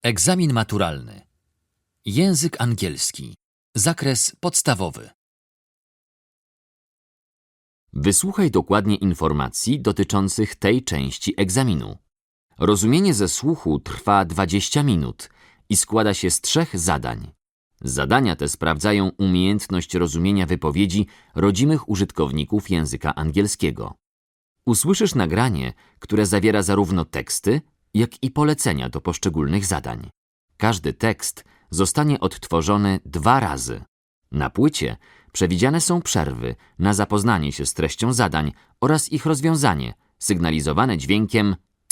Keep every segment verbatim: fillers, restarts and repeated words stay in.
Egzamin maturalny. Język angielski. Zakres podstawowy. Wysłuchaj dokładnie informacji dotyczących tej części egzaminu. Rozumienie ze słuchu trwa dwadzieścia minut i składa się z trzech zadań. Zadania te sprawdzają umiejętność rozumienia wypowiedzi rodzimych użytkowników języka angielskiego. Usłyszysz nagranie, które zawiera zarówno teksty, jak i polecenia do poszczególnych zadań. Każdy tekst zostanie odtworzony dwa razy. Na płycie przewidziane są przerwy na zapoznanie się z treścią zadań oraz ich rozwiązanie, sygnalizowane dźwiękiem.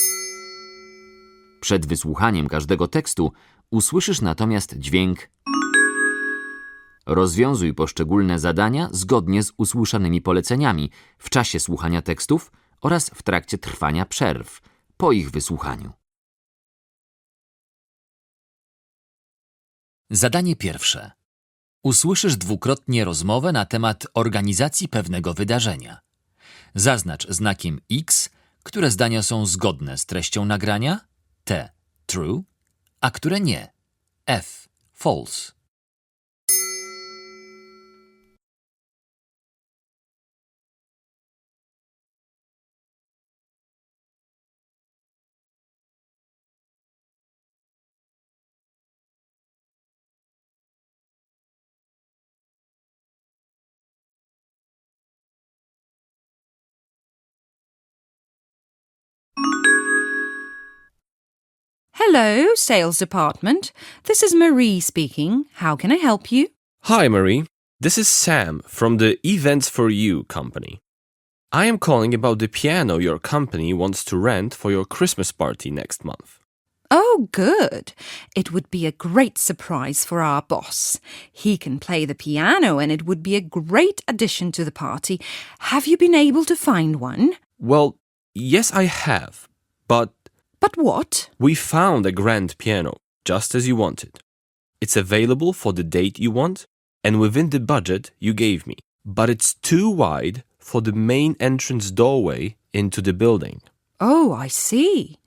Przed wysłuchaniem każdego tekstu usłyszysz natomiast dźwięk. Rozwiązuj poszczególne zadania zgodnie z usłyszanymi poleceniami w czasie słuchania tekstów oraz w trakcie trwania przerw, po ich wysłuchaniu. Zadanie pierwsze. Usłyszysz dwukrotnie rozmowę na temat organizacji pewnego wydarzenia. Zaznacz znakiem X, które zdania są zgodne z treścią nagrania, T – true, a które nie, F – false. Hello, sales department. This is Marie speaking. How can I help you? Hi, Marie. This is Sam from the Events for You company. I am calling about the piano your company wants to rent for your Christmas party next month. Oh, good. It would be a great surprise for our boss. He can play the piano and it would be a great addition to the party. Have you been able to find one? Well, yes, I have, but... But what? We found a grand piano, just as you wanted. It's available for the date you want and within the budget you gave me. But it's too wide for the main entrance doorway into the building. Oh, I see.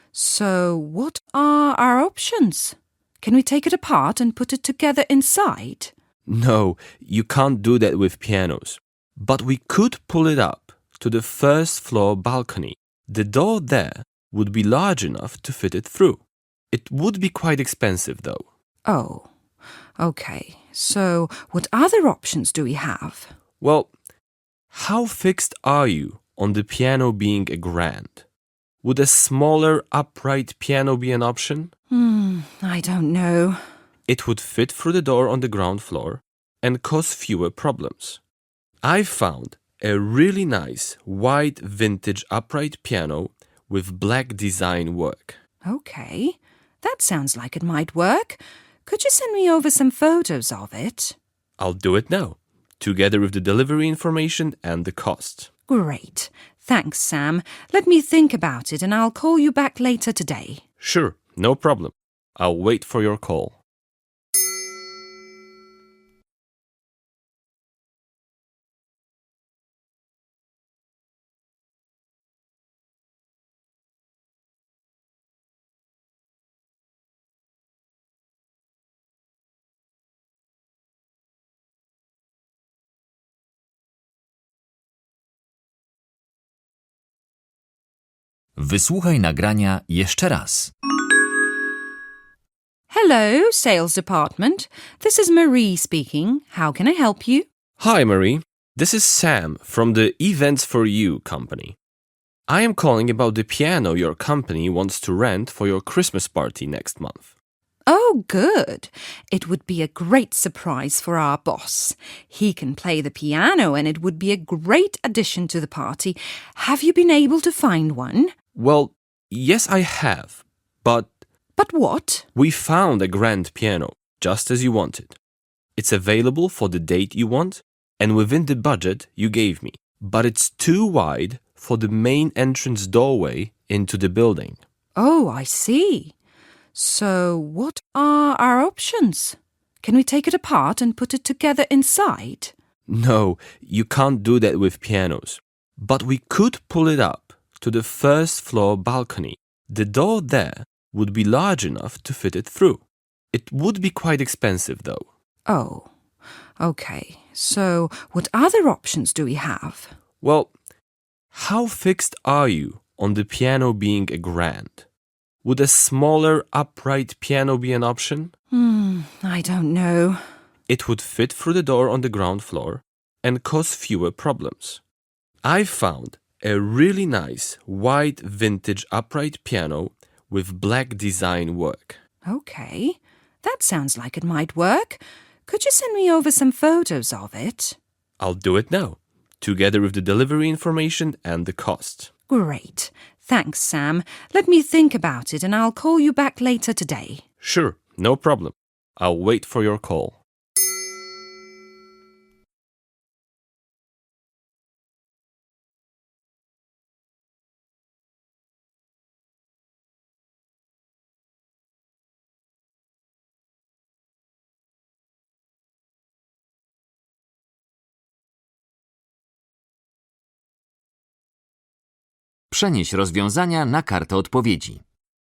So what are our options? Can we take it apart and put it together inside? No, you can't do that with pianos. But we could pull it up to the first floor balcony. The door there would be large enough to fit it through. It would be quite expensive, though. Oh, okay. So what other options do we have? Well, how fixed are you on the piano being a grand? Would a smaller upright piano be an option? Hmm, I don't know. It would fit through the door on the ground floor and cause fewer problems. I found a really nice white vintage upright piano with black design work. Okay, that sounds like it might work. Could you send me over some photos of it? I'll do it now, together with the delivery information and the cost. Great. Thanks, Sam. Let me think about it and I'll call you back later today. Sure, no problem. I'll wait for your call. Wysłuchaj nagrania jeszcze raz. Hello, sales department. This is Marie speaking. How can I help you? Hi, Marie. This is Sam from the Events for You company. I am calling about the piano your company wants to rent for your Christmas party next month. Oh, good. It would be a great surprise for our boss. He can play the piano and it would be a great addition to the party. Have you been able to find one? Well, yes, I have, but... But what? We found a grand piano, just as you wanted. It's available for the date you want and within the budget you gave me. But it's too wide for the main entrance doorway into the building. Oh, I see. So what are our options? Can we take it apart and put it together inside? No, you can't do that with pianos. But we could pull it up to the first floor balcony. The door there would be large enough to fit it through. It would be quite expensive, though. Oh, okay. So what other options do we have? Well, how fixed are you on the piano being a grand? Would a smaller upright piano be an option? Hmm, I don't know. It would fit through the door on the ground floor and cause fewer problems. I found a really nice white vintage upright piano with black design work. Okay, that sounds like it might work. Could you send me over some photos of it? I'll do it now, together with the delivery information and the cost. Great. Thanks, Sam. Let me think about it and I'll call you back later today. Sure, no problem. I'll wait for your call. Przenieś rozwiązania na kartę odpowiedzi.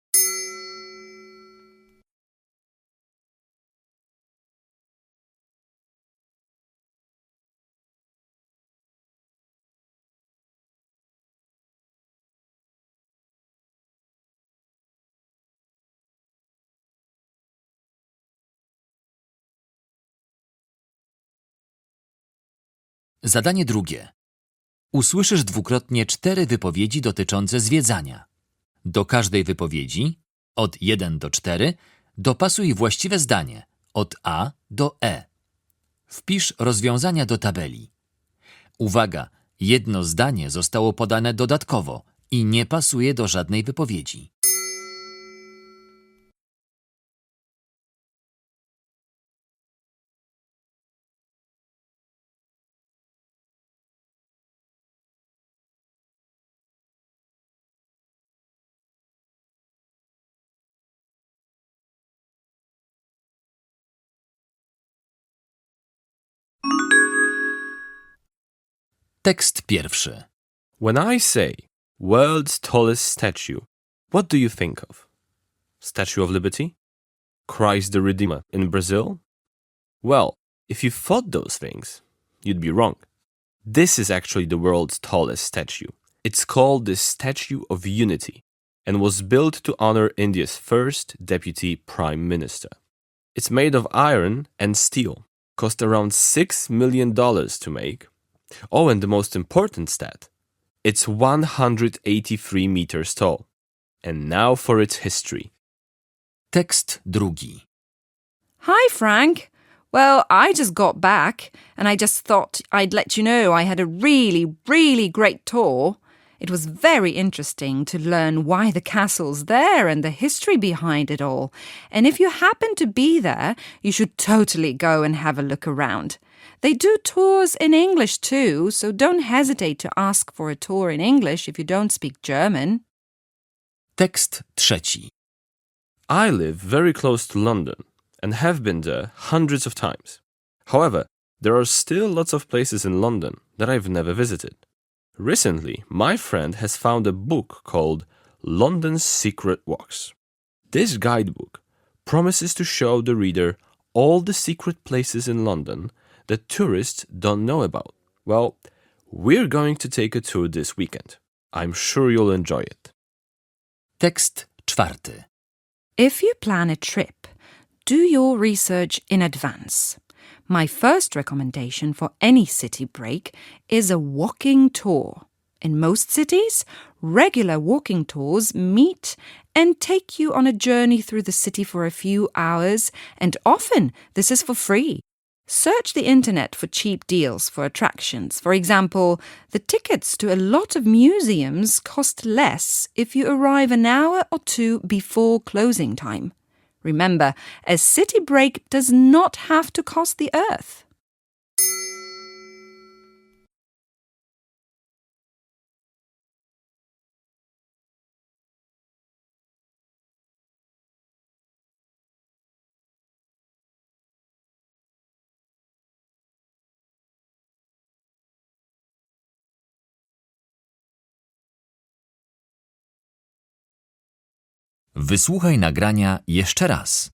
Zadanie drugie. Usłyszysz dwukrotnie cztery wypowiedzi dotyczące zwiedzania. Do każdej wypowiedzi, od jeden do czterech, dopasuj właściwe zdanie, od A do E. Wpisz rozwiązania do tabeli. Uwaga, jedno zdanie zostało podane dodatkowo i nie pasuje do żadnej wypowiedzi. Tekst pierwszy. When I say world's tallest statue, what do you think of? Statue of Liberty? Christ the Redeemer in Brazil? Well, if you thought those things, you'd be wrong. This is actually the world's tallest statue. It's called the Statue of Unity and was built to honor India's first deputy prime minister. It's made of iron and steel, cost around six million dollars to make. Oh, and the most important stat, it's one hundred eighty-three meters tall. And now for its history. Tekst drugi. Hi, Frank. Well, I just got back and I just thought I'd let you know I had a really, really great tour. It was very interesting to learn why the castle's there and the history behind it all. And if you happen to be there, you should totally go and have a look around. They do tours in English too, so don't hesitate to ask for a tour in English if you don't speak German. Tekst trzeci. I live very close to London and have been there hundreds of times. However, there are still lots of places in London that I've never visited. Recently, my friend has found a book called London's Secret Walks. This guidebook promises to show the reader all the secret places in London that tourists don't know about. Well, we're going to take a tour this weekend. I'm sure you'll enjoy it. Tekst czwarty. If you plan a trip, do your research in advance. My first recommendation for any city break is a walking tour. In most cities, regular walking tours meet and take you on a journey through the city for a few hours, and often this is for free. Search the internet for cheap deals for attractions. For example, the tickets to a lot of museums cost less if you arrive an hour or two before closing time. Remember, a city break does not have to cost the earth. Wysłuchaj nagrania jeszcze raz.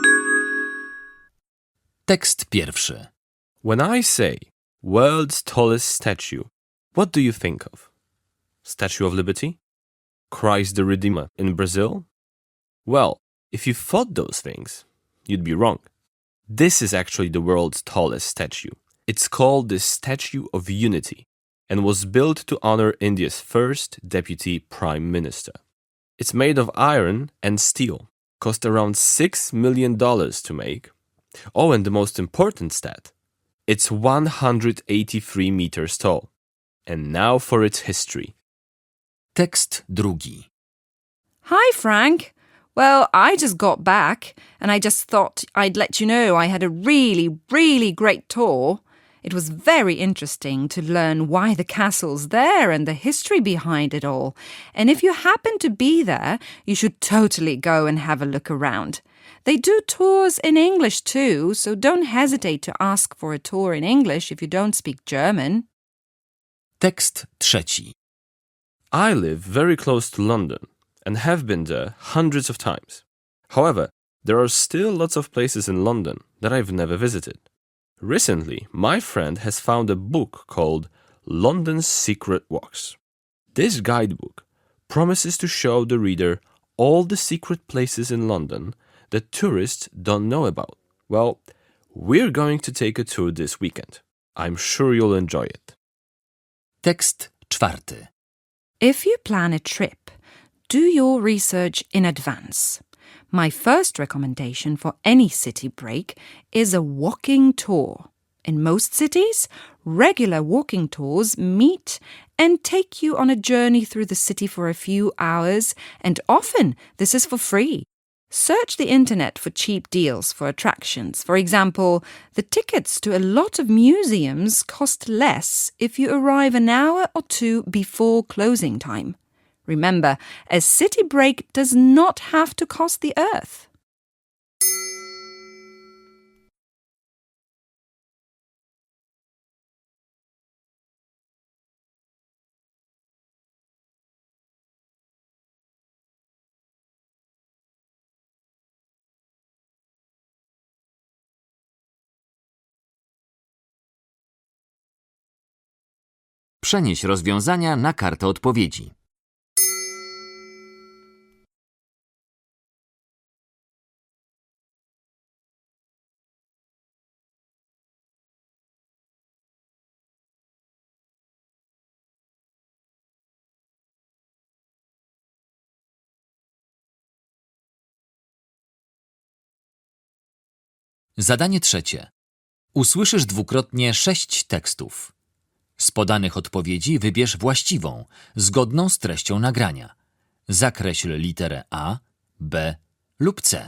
Tekst pierwszy. When I say world's tallest statue, what do you think of? Statue of Liberty? Christ the Redeemer in Brazil? Well, if you thought those things, you'd be wrong. This is actually the world's tallest statue. It's called the Statue of Unity and was built to honor India's first deputy prime minister. It's made of iron and steel, cost around six million dollars to make. Oh, and the most important stat, it's one hundred eighty-three meters tall. And now for its history. Tekst drugi. Hi, Frank. Well, I just got back and I just thought I'd let you know I had a really, really great tour. It was very interesting to learn why the castle's there and the history behind it all. And if you happen to be there, you should totally go and have a look around. They do tours in English too, so don't hesitate to ask for a tour in English if you don't speak German. Tekst trzeci. I live very close to London and have been there hundreds of times. However, there are still lots of places in London that I've never visited. Recently, my friend has found a book called London's Secret Walks. This guidebook promises to show the reader all the secret places in London that tourists don't know about. Well, we're going to take a tour this weekend. I'm sure you'll enjoy it. Tekst czwarty. If you plan a trip, do your research in advance. My first recommendation for any city break is a walking tour. In most cities, regular walking tours meet and take you on a journey through the city for a few hours, and often this is for free. Search the internet for cheap deals for attractions. For example, the tickets to a lot of museums cost less if you arrive an hour or two before closing time. Remember, a city break does not have to cost the earth. Przenieś rozwiązania na kartę odpowiedzi. Zadanie trzecie. Usłyszysz dwukrotnie sześć tekstów. Z podanych odpowiedzi wybierz właściwą, zgodną z treścią nagrania. Zakreśl literę A, B lub C.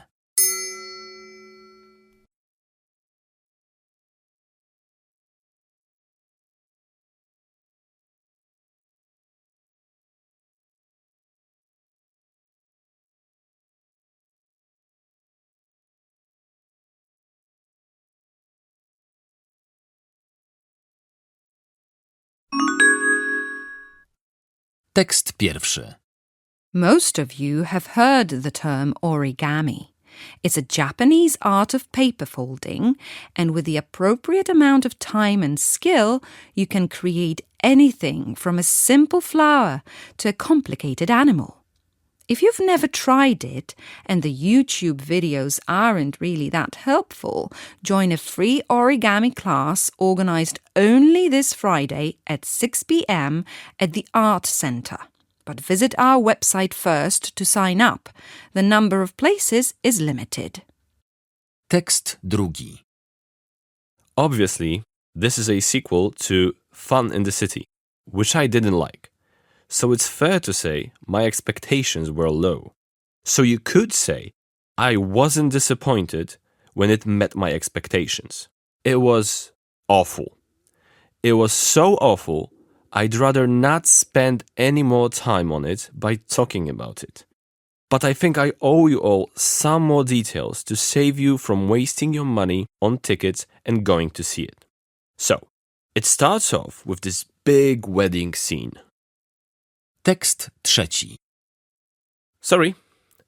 Tekst pierwszy. Most of you have heard the term origami. It's a Japanese art of paper folding, and with the appropriate amount of time and skill, you can create anything from a simple flower to a complicated animal. If you've never tried it and the YouTube videos aren't really that helpful, join a free origami class organized only this Friday at six p.m. at the Art Center. But visit our website first to sign up. The number of places is limited. Tekst drugi. Obviously, this is a sequel to Fun in the City, which I didn't like. So it's fair to say my expectations were low. So you could say I wasn't disappointed when it met my expectations. It was awful. It was so awful, I'd rather not spend any more time on it by talking about it. But I think I owe you all some more details to save you from wasting your money on tickets and going to see it. So, it starts off with this big wedding scene. Tekst trzeci. Sorry,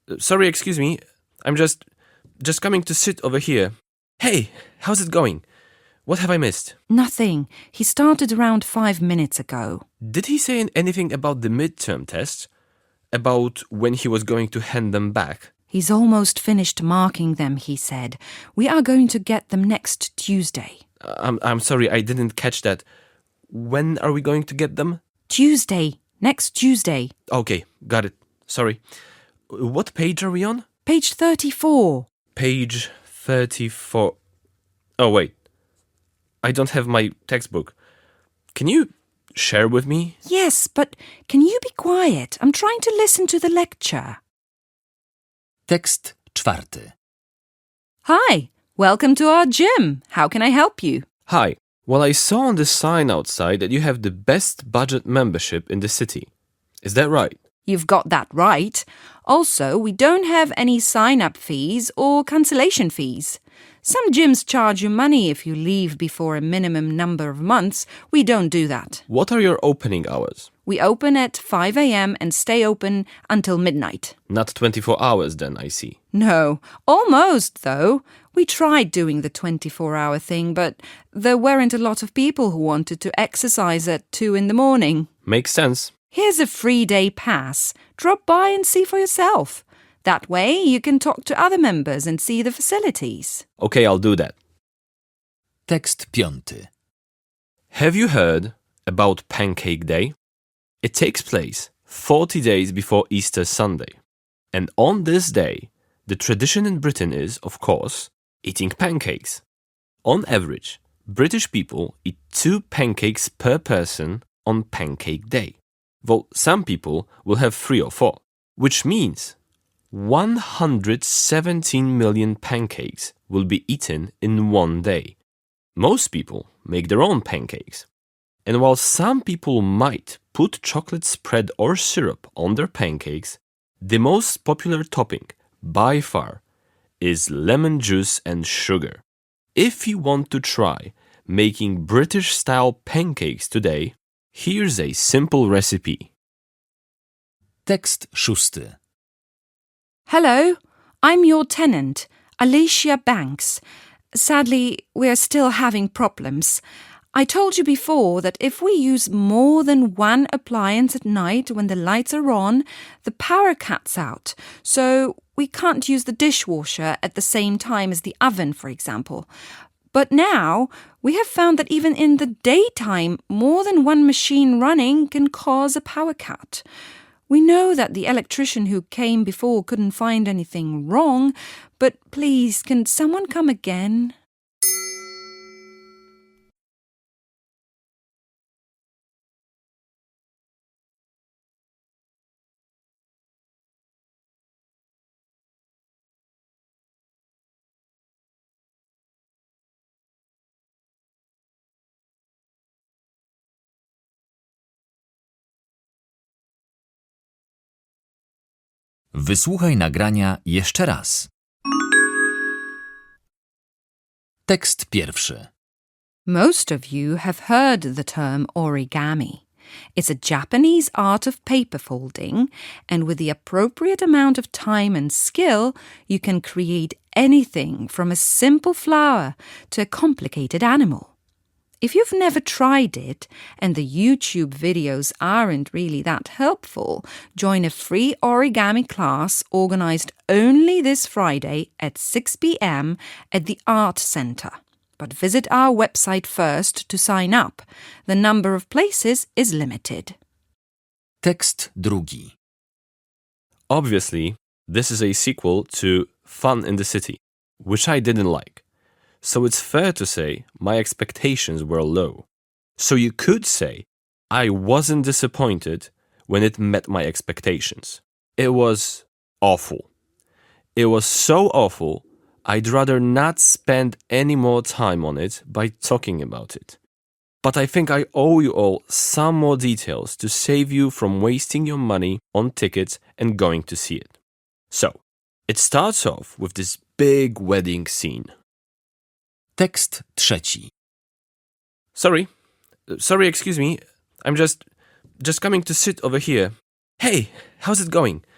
Sorry, excuse me. I'm just just coming to sit over here. Hey, how's it going? What have I missed? Nothing. He started around five minutes ago. Did he say anything about the midterm tests? About when he was going to hand them back? He's almost finished marking them, he said. We are going to get them next Tuesday. I'm I'm sorry, I didn't catch that. When are we going to get them? Tuesday. Next Tuesday. Okay, got it. Sorry. What page are we on? Page thirty-four. Page thirty-four. Oh, wait. I don't have my textbook. Can you share with me? Yes, but can you be quiet? I'm trying to listen to the lecture. Tekst czwarty. Hi, welcome to our gym. How can I help you? Hi. Well, I saw on the sign outside that you have the best budget membership in the city. Is that right? You've got that right. Also, we don't have any sign-up fees or cancellation fees. Some gyms charge you money if you leave before a minimum number of months. We don't do that. What are your opening hours? We open at five a.m. and stay open until midnight. Not twenty-four hours then, I see. No, almost though. We tried doing the twenty-four hour thing, but there weren't a lot of people who wanted to exercise at two in the morning. Makes sense. Here's a free day pass. Drop by and see for yourself. That way you can talk to other members and see the facilities. Okay, I'll do that. Tekst piąty. Have you heard about Pancake Day? It takes place forty days before Easter Sunday. And on this day, the tradition in Britain is, of course, eating pancakes. On average, British people eat two pancakes per person on Pancake Day. Well, some people will have three or four, which means one hundred seventeen million pancakes will be eaten in one day. Most people make their own pancakes. And while some people might put chocolate spread or syrup on their pancakes, the most popular topping, by far, is lemon juice and sugar. If you want to try making British-style pancakes today, here's a simple recipe. Tekst szósty. Hello, I'm your tenant, Alicia Banks. Sadly, we're still having problems. I told you before that if we use more than one appliance at night when the lights are on, the power cuts out. So we can't use the dishwasher at the same time as the oven, for example. But now we have found that even in the daytime, more than one machine running can cause a power cut. We know that the electrician who came before couldn't find anything wrong, but please, can someone come again? Wysłuchaj nagrania jeszcze raz. Tekst pierwszy. Most of you have heard the term origami. It's a Japanese art of paper folding, and with the appropriate amount of time and skill, you can create anything from a simple flower to a complicated animal. If you've never tried it and the YouTube videos aren't really that helpful, join a free origami class organized only this Friday at six p.m. at the Art Center. But visit our website first to sign up. The number of places is limited. Tekst drugi. Obviously, this is a sequel to Fun in the City, which I didn't like. So it's fair to say my expectations were low. So you could say I wasn't disappointed when it met my expectations. It was awful. It was so awful, I'd rather not spend any more time on it by talking about it. But I think I owe you all some more details to save you from wasting your money on tickets and going to see it. So, it starts off with this big wedding scene. Tekst trzeci. Sorry. Sorry, excuse me. I'm just... just coming to sit over here. Hey, how's it going?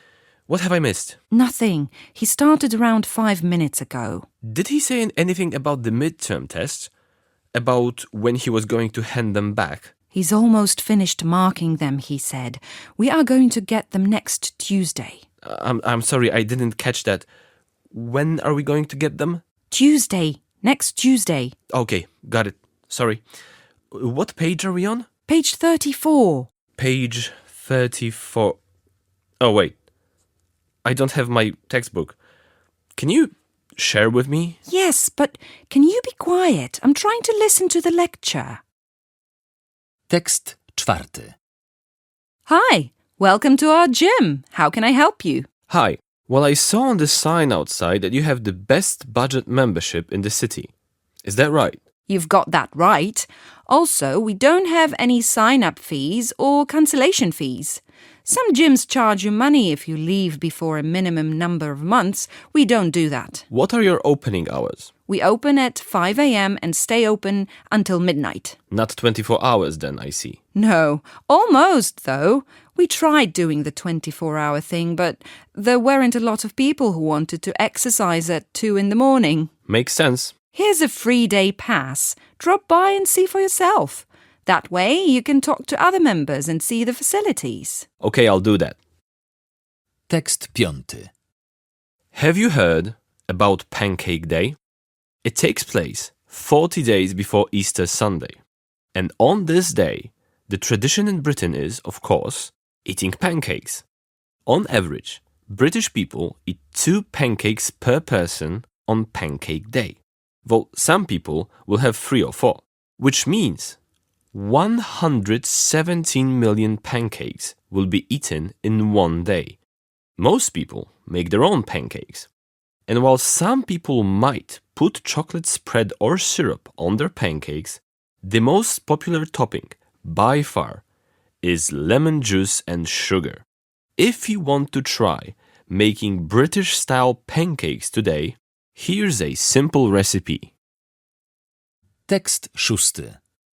What have I missed? Nothing. He started around five minutes ago. Did he say anything about the midterm tests? About when he was going to hand them back? He's almost finished marking them, he said. We are going to get them next Tuesday. I'm, I'm sorry, I didn't catch that. When are we going to get them? Tuesday. Next Tuesday. Okay, got it. Sorry. What page are we on? Page thirty-four. Page thirty-four. Oh, wait. I don't have my textbook. Can you share with me? Yes, but can you be quiet? I'm trying to listen to the lecture. Tekst czwarty. Hi, welcome to our gym. How can I help you? Hi. Well, I saw on the sign outside that you have the best budget membership in the city. Is that right? You've got that right. Also, we don't have any sign-up fees or cancellation fees. Some gyms charge you money if you leave before a minimum number of months. We don't do that. What are your opening hours? We open at five a.m. and stay open until midnight. Not twenty-four hours then, I see. No, almost though. We tried doing the twenty-four hour thing, but there weren't a lot of people who wanted to exercise at two in the morning. Makes sense. Here's a free day pass. Drop by and see for yourself. That way you can talk to other members and see the facilities. Okay, I'll do that. Tekst piąty. Have you heard about Pancake Day? It takes place forty days before Easter Sunday. And on this day, the tradition in Britain is, of course, eating pancakes. On average, British people eat two pancakes per person on Pancake Day. Though some people will have three or four, which means one hundred seventeen million pancakes will be eaten in one day. Most people make their own pancakes. And while some people might put chocolate spread or syrup on their pancakes, the most popular topping, by far, is lemon juice and sugar. If you want to try making British-style pancakes today, here's a simple recipe. Tekst szósty.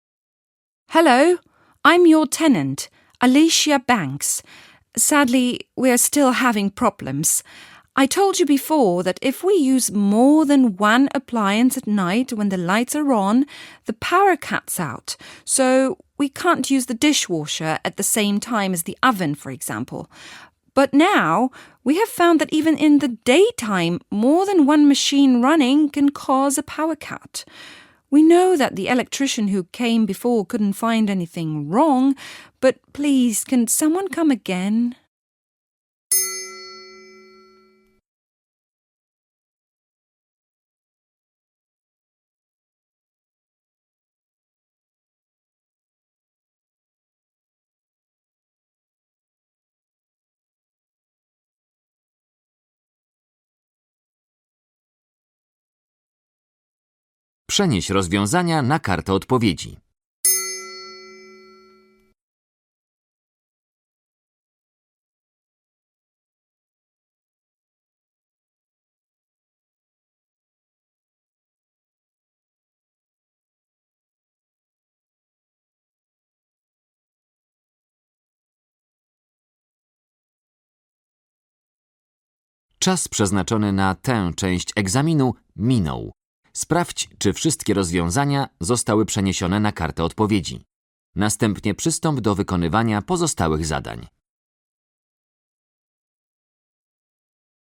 Hello, I'm your tenant, Alicia Banks. Sadly, we're still having problems. I told you before that if we use more than one appliance at night when the lights are on, the power cuts out. So we can't use the dishwasher at the same time as the oven, for example. But now we have found that even in the daytime, more than one machine running can cause a power cut. We know that the electrician who came before couldn't find anything wrong, but please, can someone come again? Przenieś rozwiązania na kartę odpowiedzi. Czas przeznaczony na tę część egzaminu minął. Sprawdź, czy wszystkie rozwiązania zostały przeniesione na kartę odpowiedzi. Następnie przystąp do wykonywania pozostałych zadań.